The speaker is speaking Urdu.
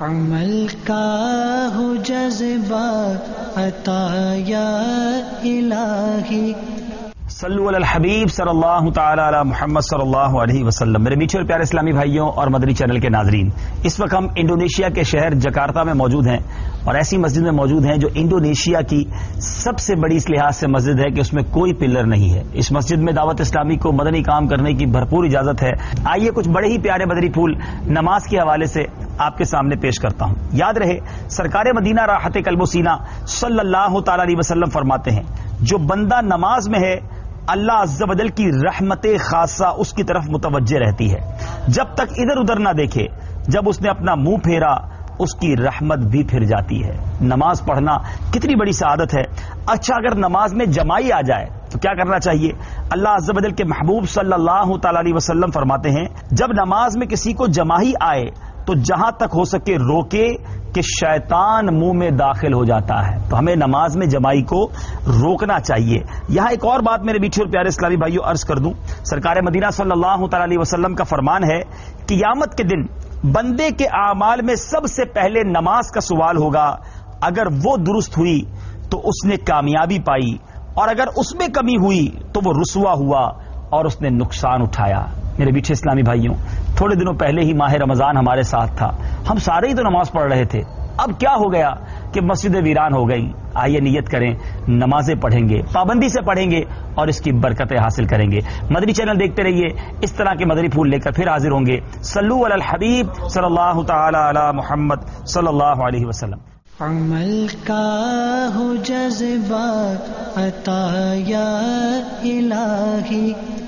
عمل کا ہو جذبہ عطا یا الہی. صلو علی الحبیب صلی اللہ تعالی علی محمد صلی اللہ علیہ وسلم. میرے میٹھے اور پیارے اسلامی بھائیوں اور مدنی چینل کے ناظرین، اس وقت ہم انڈونیشیا کے شہر جکارتا میں موجود ہیں اور ایسی مسجد میں موجود ہیں جو انڈونیشیا کی سب سے بڑی اس لحاظ سے مسجد ہے کہ اس میں کوئی پلر نہیں ہے. اس مسجد میں دعوت اسلامی کو مدنی کام کرنے کی بھرپور اجازت ہے. آئیے کچھ بڑے ہی پیارے مدنی پھول نماز کے حوالے سے آپ کے سامنے پیش کرتا ہوں. یاد رہے، سرکار مدینہ راحت قلب و سینہ صلی اللہ تعالی علیہ وسلم فرماتے ہیں، جو بندہ نماز میں ہے اللہ عز و جل کی رحمت خاصہ اس کی طرف متوجہ رہتی ہے جب تک ادھر ادھر نہ دیکھے. جب اس نے اپنا منہ پھیرا اس کی رحمت بھی پھر جاتی ہے. نماز پڑھنا کتنی بڑی سعادت ہے. اچھا، اگر نماز میں جمائی آ جائے تو کیا کرنا چاہیے؟ اللہ عز و جل کے محبوب صلی اللہ تعالی علیہ وسلم فرماتے ہیں، جب نماز میں کسی کو جمائی آئے تو جہاں تک ہو سکے روکے کہ شیطان منہ میں داخل ہو جاتا ہے. تو ہمیں نماز میں جمائی کو روکنا چاہیے. یہاں ایک اور بات میرے میٹھے اور پیارے اسلامی بھائیوں عرض کر دوں. سرکار مدینہ صلی اللہ تعالی علیہ وسلم کا فرمان ہے، قیامت کے دن بندے کے اعمال میں سب سے پہلے نماز کا سوال ہوگا. اگر وہ درست ہوئی تو اس نے کامیابی پائی، اور اگر اس میں کمی ہوئی تو وہ رسوا ہوا اور اس نے نقصان اٹھایا. میرے میٹھے اسلامی بھائیوں، تھوڑے دنوں پہلے ہی ماہ رمضان ہمارے ساتھ تھا. ہم سارے ہی تو نماز پڑھ رہے تھے. اب کیا ہو گیا کہ مسجدیں ویران ہو گئی. آئیے نیت کریں، نمازیں پڑھیں گے، پابندی سے پڑھیں گے اور اس کی برکتیں حاصل کریں گے. مدنی چینل دیکھتے رہیے، اس طرح کے مدنی پھول لے کر پھر حاضر ہوں گے. صلو علی الحبیب صلی اللہ تعالی علی محمد صلی اللہ علیہ وسلم. عمل کا ہو جذبہ عطا یا الہی.